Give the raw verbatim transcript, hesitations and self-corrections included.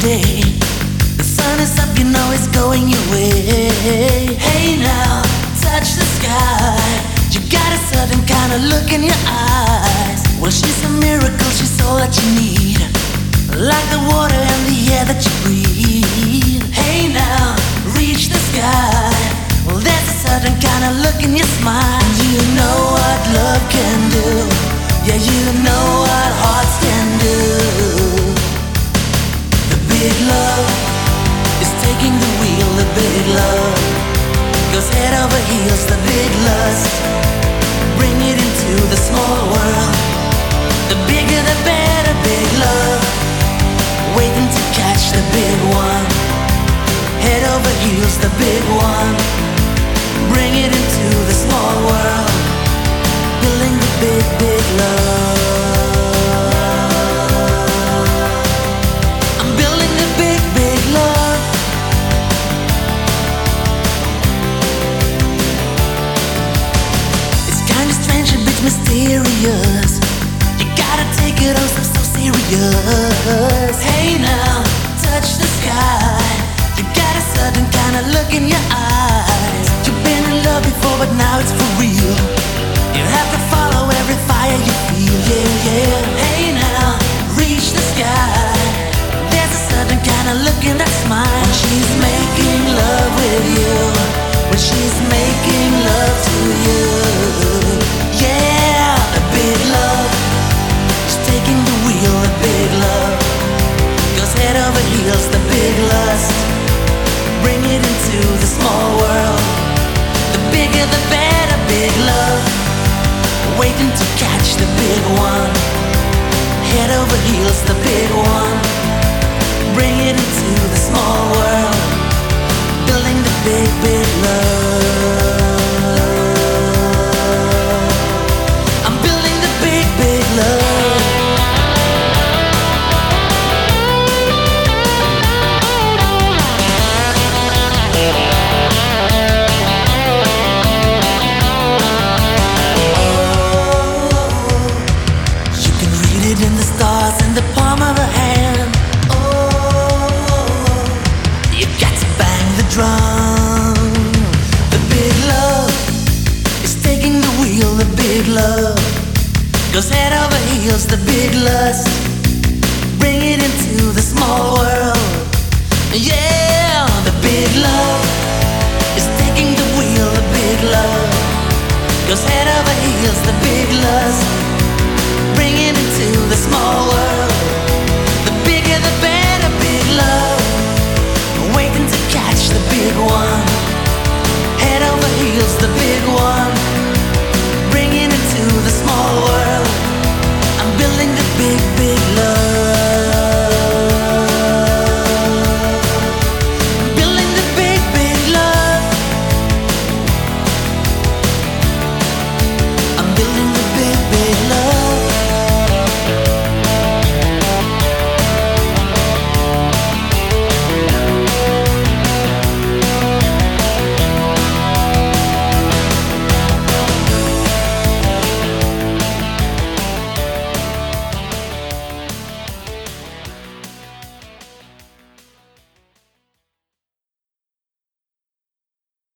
day. The sun is up, you know it's going your way. Hey now, touch the sky. You got a certain kind of look in your eyes. Well, she's a miracle, she's all that you need. Like the water and the air that you breathe. Hey now, reach the sky. Well, there's a certain kind of look in your smile. You know what love can do. Yeah, you know what hearts can do. The big love is taking the wheel. The big love goes head over heels. The big lust, bring it into the small world. The bigger the better, big love, waiting to catch the big one. Head over heels, the big one, bring it into the small world. Building the big, big love. I'm building the big, big love. It's kinda strange, a bit mysterious. You gotta take it all so, so serious. Hey now, touch the sky. You got a certain kind of look in your eyes. You've been in love before, but now it's for real. You have to follow every fire you feel. Yeah, yeah. Hey now, reach the sky. There's a certain kind of look in that smile. When she's making love with you, when she's making love to you. Yeah, a big love is taking the wheel. A big love goes head over heels. The big lust, bring it into the small world. The bigger the better, big love, waiting to catch the big one. Head over heels, the big one, bring it into the small world. Building the big, big love. I'm building the big, big love. In the stars in the palm of a hand. Oh, you got to bang the drum. The big love is taking the wheel. The big love goes head over heels. The big lust, bring it into the small world. Yeah, the big love is taking the wheel. The big love goes head over heels. The big lust,